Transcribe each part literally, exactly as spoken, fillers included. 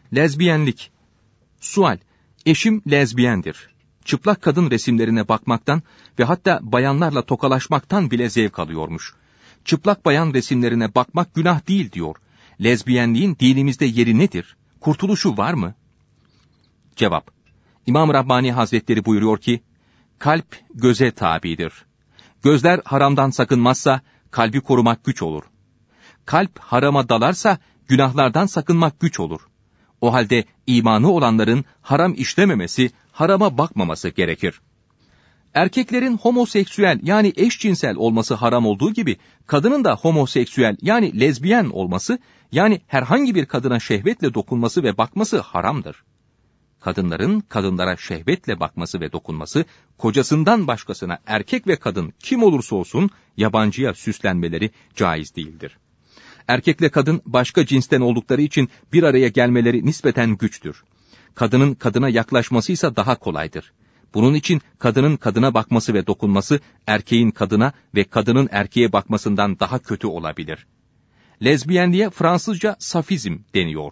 Lezbiyenlik. Sual: Eşim lezbiyendir. Çıplak kadın resimlerine bakmaktan ve hatta bayanlarla tokalaşmaktan bile zevk alıyormuş. Çıplak bayan resimlerine bakmak günah değil diyor. Lezbiyenliğin dinimizde yeri nedir? Kurtuluşu var mı? Cevap: İmam Rabbani Hazretleri buyuruyor ki, kalp göze tabidir. Gözler haramdan sakınmazsa kalbi korumak güç olur. Kalp harama dalarsa günahlardan sakınmak güç olur. O halde imanı olanların haram işlememesi, harama bakmaması gerekir. Erkeklerin homoseksüel yani eşcinsel olması haram olduğu gibi, kadının da homoseksüel yani lezbiyen olması, yani herhangi bir kadına şehvetle dokunması ve bakması haramdır. Kadınların kadınlara şehvetle bakması ve dokunması, kocasından başkasına erkek ve kadın kim olursa olsun yabancıya süslenmeleri caiz değildir. Erkekle kadın başka cinsten oldukları için bir araya gelmeleri nispeten güçtür. Kadının kadına yaklaşması ise daha kolaydır. Bunun için kadının kadına bakması ve dokunması, erkeğin kadına ve kadının erkeğe bakmasından daha kötü olabilir. Lezbiyenliğe Fransızca safizm deniyor.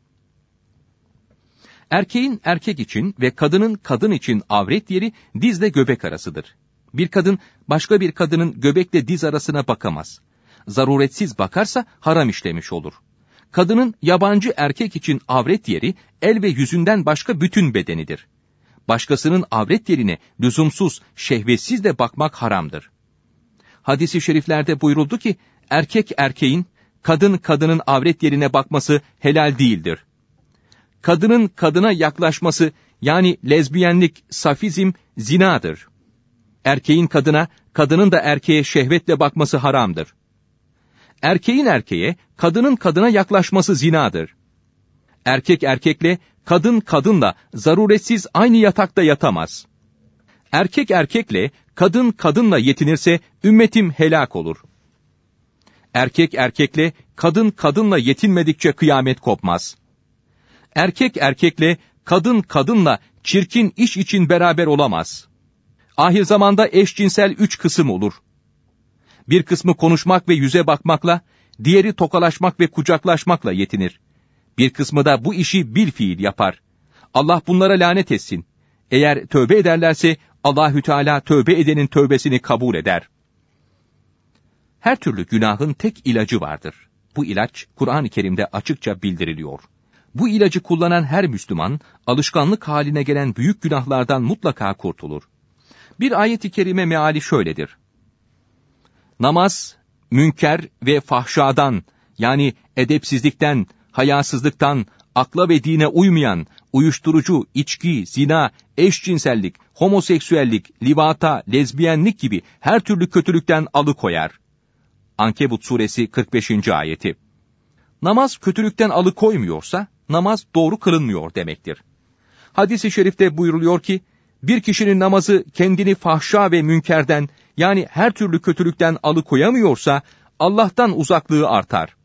Erkeğin erkek için ve kadının kadın için avret yeri dizle göbek arasıdır. Bir kadın başka bir kadının göbekle diz arasına bakamaz. Zaruretsiz bakarsa haram işlemiş olur. Kadının yabancı erkek için avret yeri el ve yüzünden başka bütün bedenidir. Başkasının avret yerine lüzumsuz, şehvetsiz de bakmak haramdır. Hadis-i şeriflerde buyuruldu ki, erkek erkeğin, kadın kadının avret yerine bakması helal değildir. Kadının kadına yaklaşması, yani lezbiyenlik, safizm, zinadır. Erkeğin kadına, kadının da erkeğe şehvetle bakması haramdır. Erkeğin erkeğe, kadının kadına yaklaşması zinadır. Erkek erkekle, kadın kadınla zaruretsiz aynı yatakta yatamaz. Erkek erkekle, kadın kadınla yetinirse ümmetim helak olur. Erkek erkekle, kadın kadınla yetinmedikçe kıyamet kopmaz. Erkek erkekle, kadın kadınla çirkin iş için beraber olamaz. Ahir zamanda eşcinsel üç kısım olur. Bir kısmı konuşmak ve yüze bakmakla, diğeri tokalaşmak ve kucaklaşmakla yetinir. Bir kısmı da bu işi bilfiil yapar. Allah bunlara lanet etsin. Eğer tövbe ederlerse Allahü Teala tövbe edenin tövbesini kabul eder. Her türlü günahın tek ilacı vardır. Bu ilaç Kur'an-ı Kerim'de açıkça bildiriliyor. Bu ilacı kullanan her Müslüman, alışkanlık haline gelen büyük günahlardan mutlaka kurtulur. Bir ayet-i kerime meali şöyledir: Namaz, münker ve fahşadan, yani edepsizlikten, hayasızlıktan, akla ve dine uymayan, uyuşturucu, içki, zina, eşcinsellik, homoseksüellik, livata, lezbiyenlik gibi her türlü kötülükten alıkoyar. Ankebut suresi kırk beşinci ayeti. Namaz kötülükten alıkoymuyorsa, namaz doğru kılınmıyor demektir. Hadis-i şerifte buyuruluyor ki, bir kişinin namazı kendini fahşa ve münkerden, yani her türlü kötülükten alıkoyamıyorsa, Allah'tan uzaklığı artar.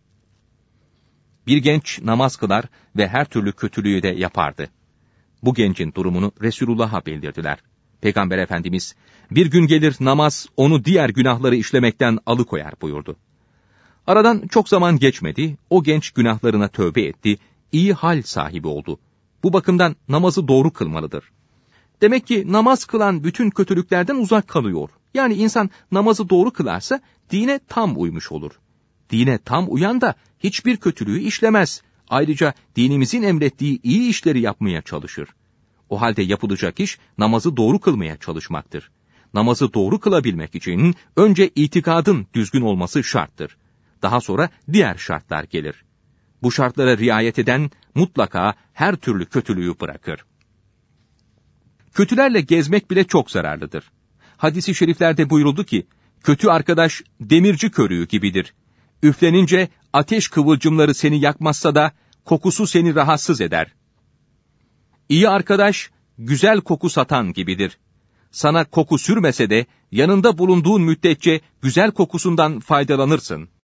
Bir genç namaz kılar ve her türlü kötülüğü de yapardı. Bu gencin durumunu Resulullah'a bildirdiler. Peygamber Efendimiz, bir gün gelir namaz onu diğer günahları işlemekten alıkoyar buyurdu. Aradan çok zaman geçmedi, o genç günahlarına tövbe etti, iyi hal sahibi oldu. Bu bakımdan namazı doğru kılmalıdır. Demek ki namaz kılan bütün kötülüklerden uzak kalıyor. Yani insan namazı doğru kılarsa dine tam uymuş olur. Dine tam uyan da hiçbir kötülüğü işlemez. Ayrıca dinimizin emrettiği iyi işleri yapmaya çalışır. O halde yapılacak iş namazı doğru kılmaya çalışmaktır. Namazı doğru kılabilmek için önce itikadın düzgün olması şarttır. Daha sonra diğer şartlar gelir. Bu şartlara riayet eden mutlaka her türlü kötülüğü bırakır. Kötülerle gezmek bile çok zararlıdır. Hadis-i şeriflerde buyuruldu ki, kötü arkadaş demirci körüğü gibidir. Üflenince ateş kıvılcımları seni yakmazsa da kokusu seni rahatsız eder. İyi arkadaş güzel koku satan gibidir. Sana koku sürmese de yanında bulunduğun müddetçe güzel kokusundan faydalanırsın.